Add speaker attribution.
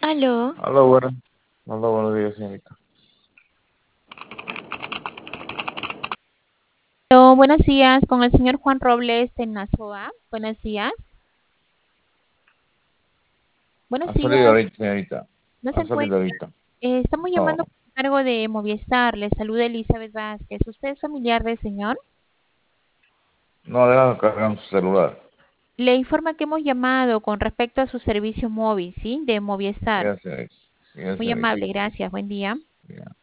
Speaker 1: Aló,
Speaker 2: Hola, buenas. Hola, buenos días, señorita.
Speaker 3: Aló, buenos días, con el señor Juan Robles en Nazoa. Buenos días. Buenos
Speaker 2: Ha salido
Speaker 3: días,
Speaker 2: ahorita, señorita.
Speaker 3: no se
Speaker 2: Ha salido
Speaker 3: encuentra.
Speaker 2: ahorita.
Speaker 3: Estamos llamando
Speaker 2: No,
Speaker 3: por cargo de Movistar. Le saluda Elizabeth Vázquez. ¿Usted es familiar del señor?
Speaker 2: no, déjame cargar su celular.
Speaker 3: Le informa que hemos llamado con respecto a su servicio móvil, ¿sí? De Movistar.
Speaker 2: Ya, señorita. Ya,
Speaker 3: Muy
Speaker 2: señorita.
Speaker 3: amable, gracias. Buen día.
Speaker 2: Ya.